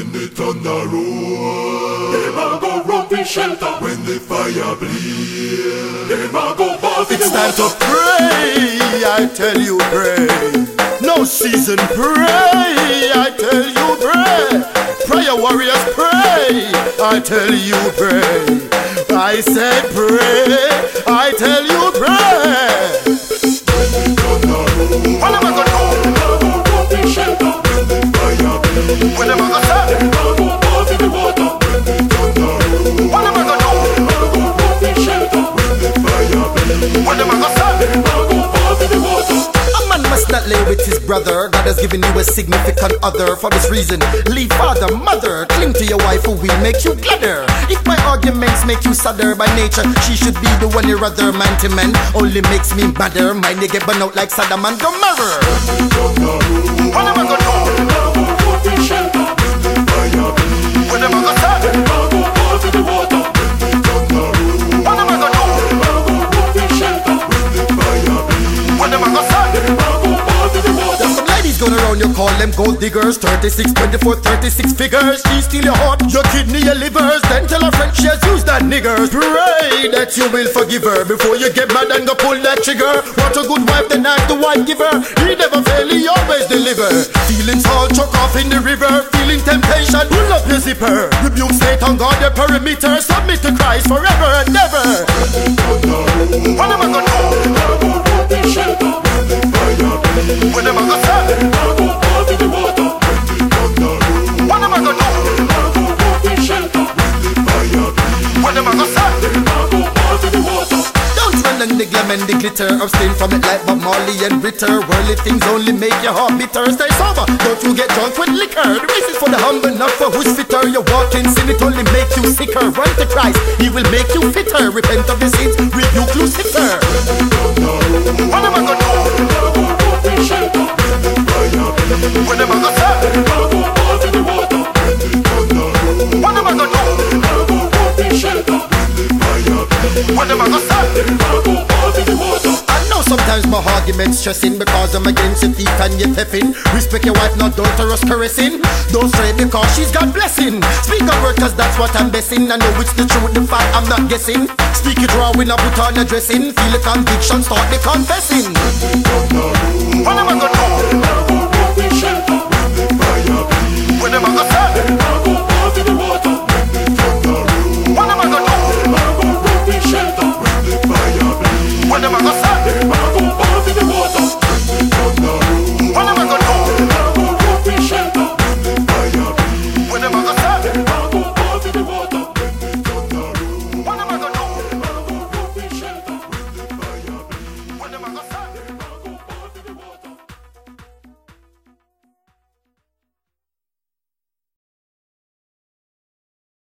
When the thunder roll, them a go run for shelter. When the fire blaze, them a go ball for the water. It's time to pray, I tell you pray. No season pray, I tell you pray. Prayer warriors pray, I tell you pray. I say pray, I tell you pray. When the thunder roll, What am I gonna do? them a go run for shelter. When the fire blaze, What am I gonna say? them a go ball for the water. When the thunder roll, What am I gonna do? them a go run for shelter. When the fire blaze, What am I gonna say? them a go ball for the water. A man must not lay with his brother. God has given you a significant other. For this reason, leave father, mother. Cling to your wife who will make you gladder. If my arguments make you sadder by nature, she should be the one you rather. Man to man only makes me madder. Mine they get burn out like Saddam and Gomorrah. What am I gonna do? What am I gonna say? What am I gonna do? What am I gonna say? There's some ladies going around, you call them gold diggers. 36, 24, 36 figures. She steal your heart, your kidney, your livers. Then tell her friend she has used that nigger. Pray that you will forgive her before you get mad and go pull that trigger. What a good wife, the knife the wife give her. He never fail, he always deliver. Feelings all chuck off in the river. Feeling temptation, pull up your zipper. Rebuke Satan, God your perimeter. Submit to Christ forever and never. What am I gonna do? What am I gonna say? What am I gonna do? What am I gonna say? Don't run on the glam and the glitter. Abstain from it like Bob Marley and Ritter. Worldly things only make your heart bitter. Stay sober, don't you get drunk with liquor. The race is for the humble, not for who's fitter. You walk in sin, it only make you sicker. Run to Christ, he will make you fitter. Repent of your sins, rebuke Lucifer. What am I gonna do? What am I gonna say? What am I gonna do? What am I gonna say? I know sometimes my argument's stressing because I'm against your teeth and your teffing. Respect your wife, not daughter us caressing. Don't stray because she's got blessing. Speak a word cause that's what I'm guessing. I know it's the truth, the fact I'm not guessing. Speak it raw when I put on a dressing. Feel the conviction, start the confessing. What am I gonna do? What am I gonna